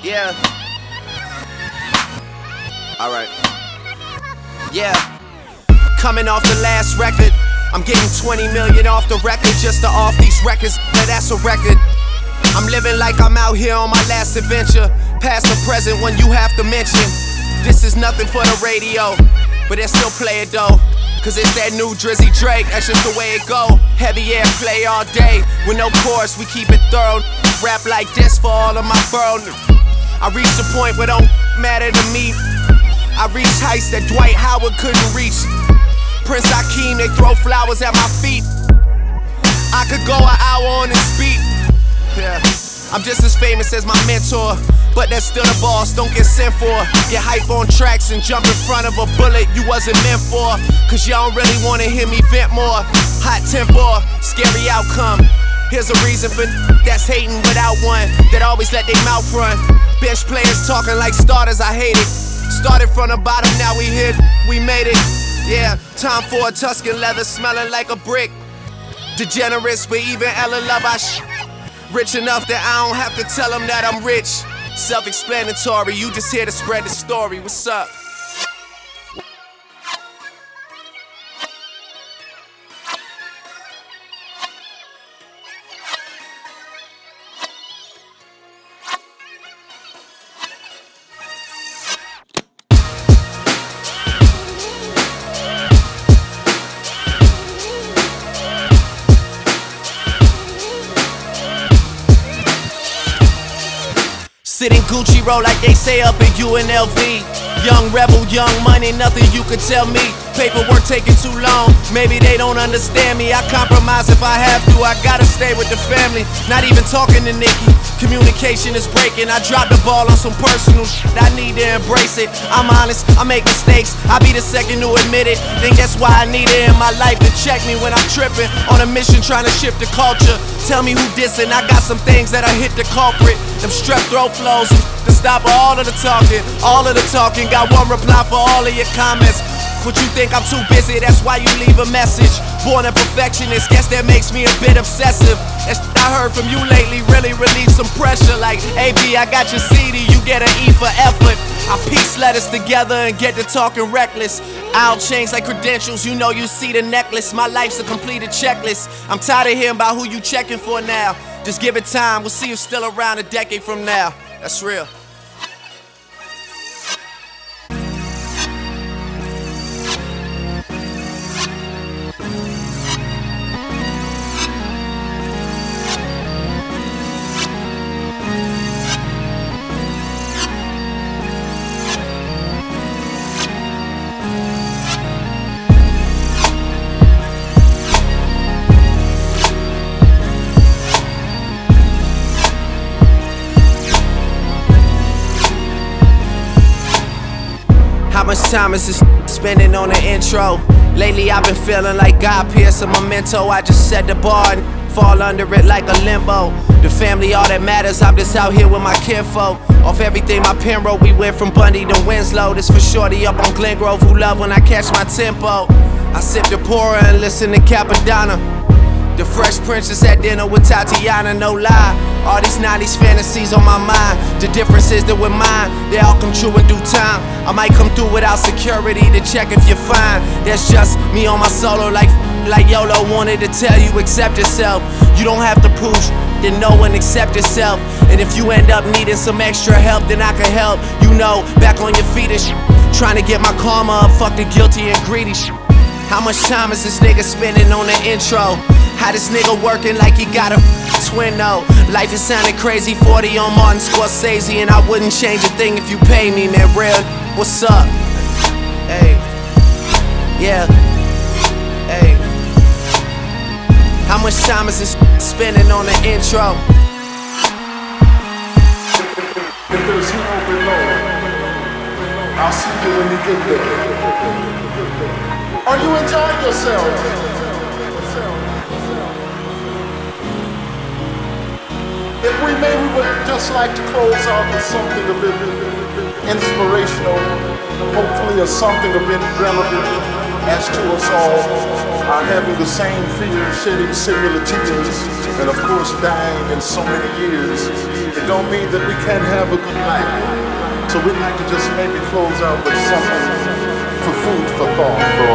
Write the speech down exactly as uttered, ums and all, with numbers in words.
Yeah. Alright. Yeah. Coming off the last record, I'm getting twenty million off the record just to off these records. Now that's a record. I'm living like I'm out here on my last adventure. Past or present, when you have to mention. This is nothing for the radio, but they still play it though. Cause it's that new Drizzy Drake, that's just the way it go. Heavy air play all day, with no chorus, we keep it thorough. Rap like this for all of my bro. I reached the point where don't matter to me. I reached heights that Dwight Howard couldn't reach. Prince Hakeem, they throw flowers at my feet. I could go an hour on this beat. Yeah. I'm just as famous as my mentor, but that's still a boss, don't get sent for. Get hype on tracks and jump in front of a bullet you wasn't meant for. Cause y'all don't really wanna hear me vent more. Hot temper, scary outcome. Here's a reason for that's hating without one, that always let their mouth run. Bench players talking like starters, I hate it. Started from the bottom, now we hit, we made it. Yeah, time for a Tuscan leather smelling like a brick. Degenerates, but even Ella love I sh. Rich enough that I don't have to tell them that I'm rich. Self-explanatory, you just here to spread the story. What's up? Sitting Gucci roll like they say up in U N L V. Young rebel, young money, nothing you could tell me. Paperwork taking too long, maybe they don't understand me. I compromise if I have to, I gotta stay with the family. Not even talking to Nikki, communication is breaking. I dropped the ball on some personal shit, I need to embrace it. I'm honest, I make mistakes, I be the second to admit it. Think that's why I need it in my life to check me when I'm tripping. On a mission trying to shift the culture. Tell me who dissing, I got some things that I hit the culprit. Them strep throat flows to stop all of the talking. All of the talking, got one reply for all of your comments. What you think I'm too busy, that's why you leave a message. Born a perfectionist, guess that makes me a bit obsessive. That shit I heard from you lately really relieved some pressure. Like, A B, I got your C D, you get an E for effort. I piece letters together and get to talking reckless. I'll change like credentials, you know you see the necklace. My life's a completed checklist. I'm tired of hearing about who you checking for now. Just give it time, we'll see you still around a decade from now. That's real. How much time is this spending on the intro? Lately I've been feeling like God Pierce a memento. I just set the bar and fall under it like a limbo. The family all that matters, I'm just out here with my kinfolk. Off everything my pen wrote, we went from Bundy to Winslow. This for shorty up on Glen Grove who love when I catch my tempo. I sip the pourer and listen to Capadonna. The Fresh Princess at dinner with Tatiana, no lie. All these nineties fantasies on my mind. The difference is that with mine, they all come true in due time. I might come through without security to check if you're fine. That's just me on my solo like like YOLO wanted to tell you, accept yourself. You don't have to prove then know and accept yourself. And if you end up needing some extra help, then I can help. You know, back on your feet and sh trying to get my karma up, fuck the guilty and greedy sh. How much time is this nigga spending on the intro? How this nigga working like he got a twin though? Life is sounding crazy, forty on Martin Scorsese, and I wouldn't change a thing if you pay me, man. Real, what's up? Hey, yeah, hey. How much time is this spending on the intro? If there's hell below, I'll see you when you get there. Are you enjoying yourself? If we may, we would just like to close out with something a bit inspirational, hopefully, or something a bit relevant as to us all. are having the same fear, shedding similar tears, and of course dying in so many years, it don't mean that we can't have a good life. So we'd like to just maybe close out with something for food for thought for